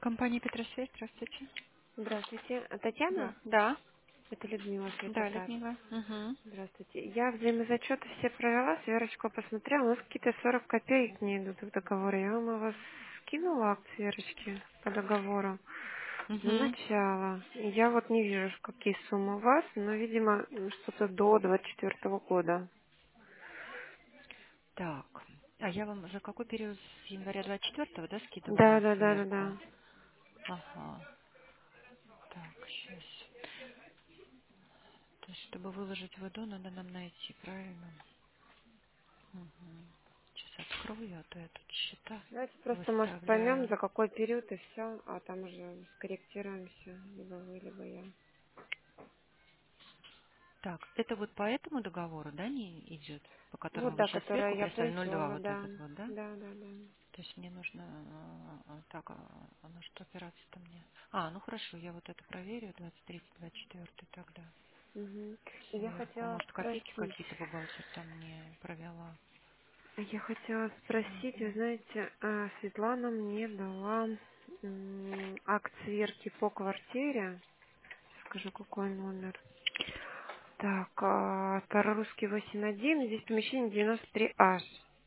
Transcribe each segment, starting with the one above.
Компания Петросвязь, здравствуйте. Здравствуйте. Татьяна? Да. Да. Это Людмила, Да, секретарь. Людмила. Угу. Здравствуйте. Я взаимозачеты все провела, Верочку посмотрела. У нас какие-то 40 копеек не идут в договоре. Я вам его скинула акт Верочки по договору на Угу. начало. И я вот не вижу, какие суммы у вас, но, видимо, что-то до 24 года. Так. А я вам за какой период с января 24-го, да, Да, скидывала да, да, да, сверху? да. Ага. Так, сейчас. То есть, чтобы выложить в ИДО, надо нам найти, правильно? Угу. Сейчас открою, а то я тут счета Давайте просто, может, поймем, выставляю. за какой период и все, а там уже скорректируемся, либо вы, либо я. Так, это вот по этому договору, да, не идет? По Вот, которому вы да, сейчас которая сверху я прислали 02 пунктовала, вот да. этот вот, да? Да, да, да. То есть мне нужно... так, на что опираться-то мне? А, ну хорошо, я вот это проверю, 23, 24 тогда Мгм. Я сверху. хотела Может, копейки спросить, какие-то бухгалтер там не провела. вы Мгм. знаете, Светлана мне дала акт сверки по квартире. Скажу, какой номер. Так, Старорусский 8.1, здесь помещение 93H.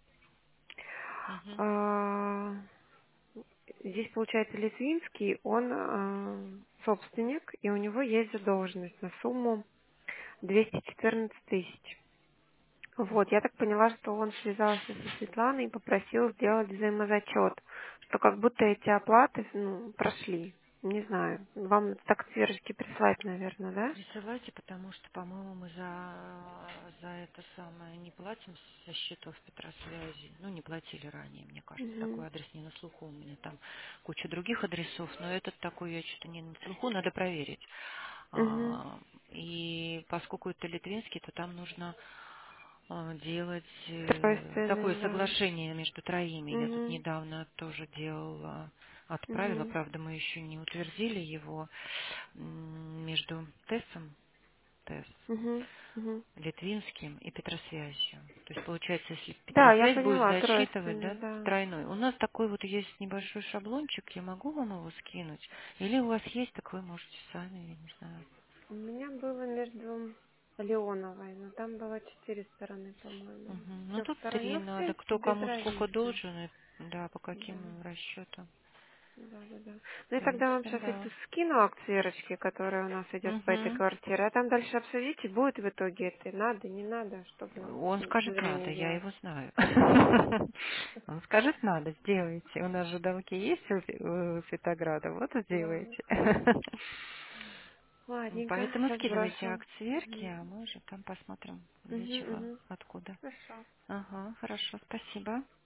Мгм. А, Здесь, получается, Литвинский, он собственник, и у него есть задолженность на сумму 214 тысяч. Вот, я так поняла, что он связался со Светланой и попросил сделать взаимозачет, что как будто эти оплаты, прошли. Не знаю, вам так сверочки прислать, наверное, да? Присылайте, потому что, по-моему, мы за это самое не платим со счетов Петросвязи. Ну, не платили ранее, мне кажется. Угу. Такой адрес не на слуху. У меня там куча других адресов, но этот такой я что-то не на слуху, надо проверить. Угу. И поскольку это литвинский, то там нужно делать такое Тройственные, да. соглашение между троими. Я тут Угу. недавно тоже делала, отправила, Угу. правда, мы еще не утвердили его между ТЭС, Угу. Угу. Литвинским и Петросвязью. То есть, получается, если Да, я Петросвязь будет поняла, засчитывать, тройственные, да, да. тройной. У нас такой вот есть небольшой шаблончик, я могу вам его скинуть? Или у вас есть, так вы можете сами, я не знаю. У меня было между Леоновой, но там было 4 стороны, по-моему. Мгм. Ну, тут Трехсторонний. три Ну, в надо. принципе, Кто без кому сколько разницы. должен, да, по Да. каким расчетам. Да, да, да. В Ну и тогда вам принципе, сейчас да. эти скину акт Верочки, которая у нас идет по этой Мгм. квартире, а там дальше обсудите, будет в итоге это надо, не надо, чтобы нам Он хуже скажет надо, не я делать. его знаю. Он скажет надо, сделайте. У нас же домки есть у Светограда, вот и Да. сделайте. Ладненько, Поэтому сейчас скидывайте брошу. акт сверки, Угу. а мы уже там посмотрим, для Угу, чего, угу. откуда. Хорошо. Ага, хорошо, спасибо.